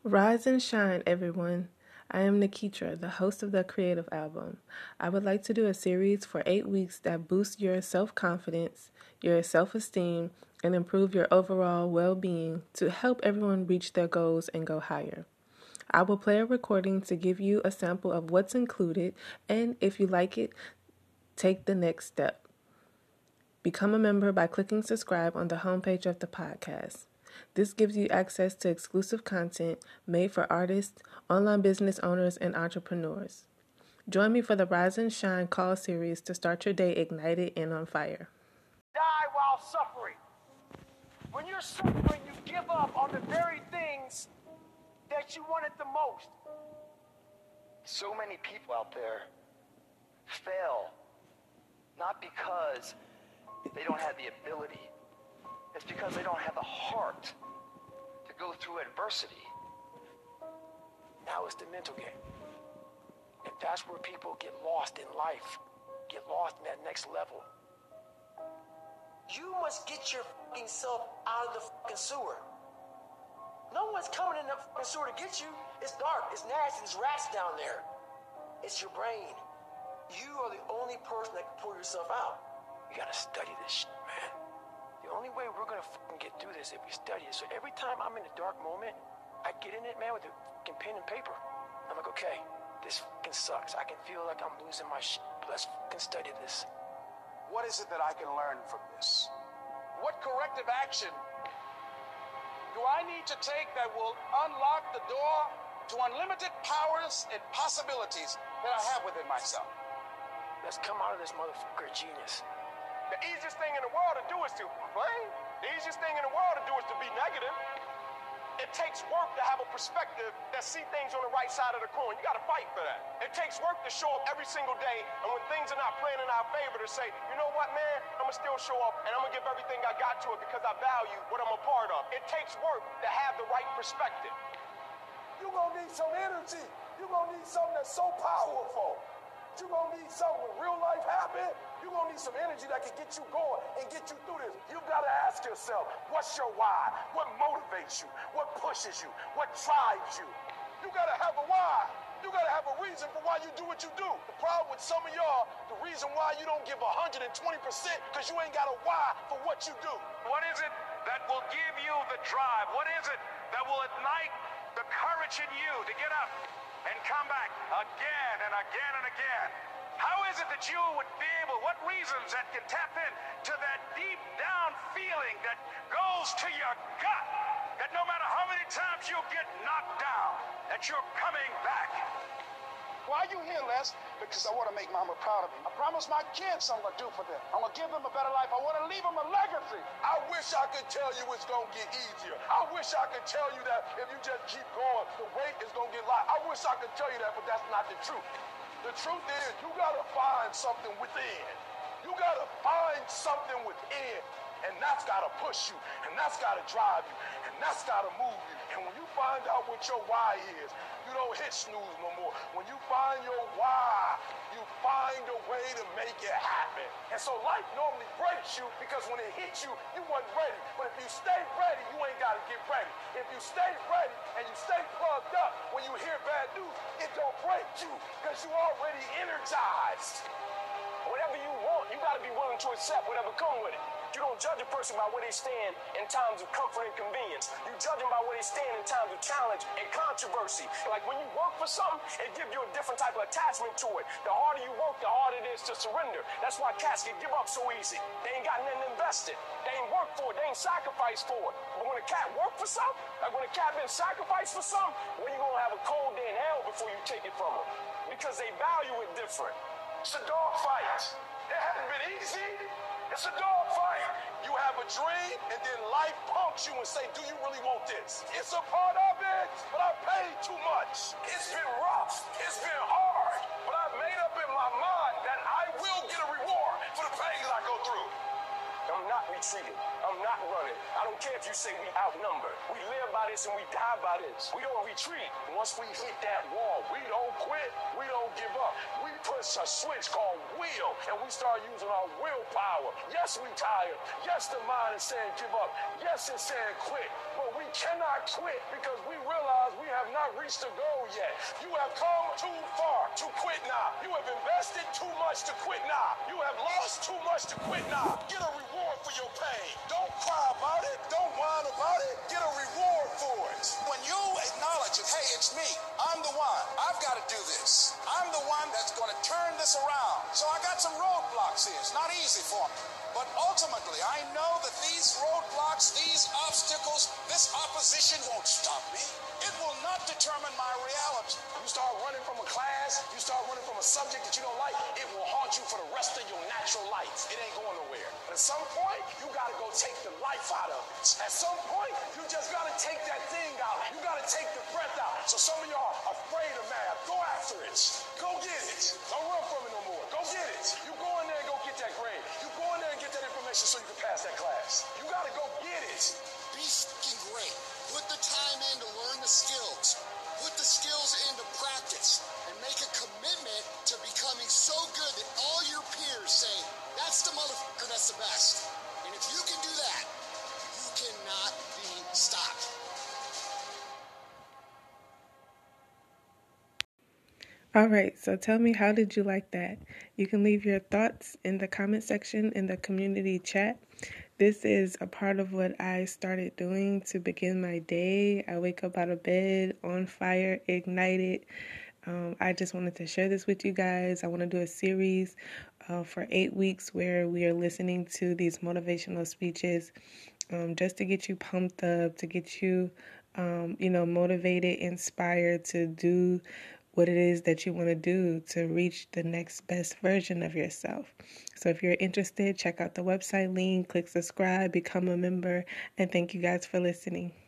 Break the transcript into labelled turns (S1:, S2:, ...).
S1: Rise and shine, everyone. I am Nikitra, the host of the Creative Album. I would like to do a series for 8 weeks that boosts your self-confidence, your self-esteem, and improve your overall well-being to help everyone reach their goals and go higher. I will play a recording to give you a sample of what's included, and if you like it, take the next step. Become a member by clicking subscribe on the homepage of the podcast. This gives you access to exclusive content made for artists, online business owners, and entrepreneurs. Join me for the Rise and Shine Call series to start your day ignited and on fire.
S2: Die while suffering. When you're suffering, you give up on the very things that you wanted the most.
S3: So many people out there fail, not because they don't have the ability. It's because they don't have the heart to go through adversity.
S2: Now it's the mental game. And that's where people get lost in life, get lost in that next level. You must get your fucking self out of the fucking sewer. No one's coming in the fucking sewer to get you. It's dark, it's nasty, there's rats down there. It's your brain. You are the only person that can pull yourself out. You gotta study this shit, man. The only way we're gonna fucking get through this is if we study it. So every time I'm in a dark moment, I get in it, man, with a fucking pen and paper. I'm like, okay, this fucking sucks. I can feel like I'm losing my shit, but let's fucking study this.
S4: What is it that I can learn from this? What corrective action do I need to take that will unlock the door to unlimited powers and possibilities that I have within myself?
S2: Let's come out of this motherfucker genius.
S5: The easiest thing in the world to do is to complain. The easiest thing in the world to do is to be negative. It takes work to have a perspective that see things on the right side of the coin. You got to fight for that. It takes work to show up every single day, and when things are not playing in our favor, to say, you know what, man, I'm going to still show up, and I'm going to give everything I got to it because I value what I'm a part of. It takes work to have the right perspective.
S6: You're going to need some energy. You're going to need something that's so powerful. You're going to need something when real life happens. You're going to need some energy that can get you going and get you through this. You've got to ask yourself, what's your why? What motivates you? What pushes you? What drives you? You got to have a why. You got to have a reason for why you do what you do. The problem with some of y'all, the reason why you don't give 120% because you ain't got a why for what you do.
S7: What is it that will give you the drive? What is it that will ignite the courage in you to get up and come back again and again and again? How is it that you would be able, what reasons that can tap in to that deep down feeling that goes to your gut, that no matter how many times you get knocked down, that you're coming back?
S4: Why are you here, Les? Because I want to make Mama proud of me. I promise my kids I'm going to do for them. I'm going to give them a better life. I want to leave them a legacy.
S6: I wish I could tell you it's going to get easier. I wish I could tell you that if you just keep going, the weight is going to get light. I wish I could tell you that, but that's not the truth. The truth is, you got to find something within. You got to find something within, and that's got to push you, and that's got to drive you, and that's got to move you. And when you find out what your why is, you don't hit snooze no more. When you find your why, you find a way to make it happen. And so life normally breaks you because when it hits you, you wasn't ready. But if you stay ready, you ain't got to get ready. If you stay ready and you stay plugged up, when you hear bad news, it don't break you because you already energized.
S2: Whatever you want, you got to be willing to accept whatever comes with it. You don't judge a person by where they stand in times of comfort and convenience. You judge them by where they stand in times of challenge and controversy. Like when you work for something, it gives you a different type of attachment to it. The harder you work, the harder it is to surrender. That's why cats can give up so easy. They ain't got nothing invested. They ain't worked for it. They ain't sacrificed for it. But when a cat work for something, like when a cat been sacrificed for something, well, you're going to have a cold day in hell before you take it from them. Because they value it different.
S6: It's a dog fight. It hasn't been easy. It's a dog fight. You have a dream, and then life pumps you and say, do you really want this? It's a part of it, but I paid too much. It's been rough. It's been hard. But I've made up in my mind that I will get a reward for the pains I go through.
S2: I'm not retreating. I'm not running. I don't care if you say we outnumbered. We live by this and we die by this. We don't retreat. Once we hit that wall, we don't quit. We don't give up. We push a switch called will, and we start using our willpower. Yes, we tired. Yes, the mind is saying give up. Yes, it's saying quit. But we
S6: cannot quit because we realize we have not reached the goal yet. You have come too far to quit now. You have invested too much to quit now. You have lost too much to quit now. Get a reward for your pain. Don't cry about it. Don't whine about it. Get a reward for it. When you acknowledge it, hey, it's me. I'm the one. I've got to do this. I'm the one that's going to turn this around. So I got some roadblocks here. It's not easy for me. But ultimately, I know that these roadblocks, these obstacles, this opposition won't stop me. It will not determine my reality. You start running from a class, you start running from a subject that you don't like, it will haunt you for the rest of your natural life. It ain't going nowhere. But at some point, you got to go take the life out of it. At some point, you just got to take that thing out. You got to take the breath out. So some of y'all are afraid of math. Go after it. Go get it. Don't run from it no more. Go get it. You go in there and go get that grade. You go in there and get that information so you can pass that class. You got to go get it.
S8: Be fucking great. Put the time in to learn the skills. Put the skills into practice and make a commitment to becoming so good that all your peers say, that's the motherfucker that's the best. And if you can do that, you cannot be stopped.
S1: All right, so tell me, how did you like that? You can leave your thoughts in the comment section in the community chat. This is a part of what I started doing to begin my day. I wake up out of bed on fire, ignited. I just wanted to share this with you guys. I want to do a series for 8 weeks where we are listening to these motivational speeches just to get you pumped up, to get you, motivated, inspired to do what it is that you want to do to reach the next best version of yourself. So if you're interested, check out the website link, click subscribe, become a member, and thank you guys for listening.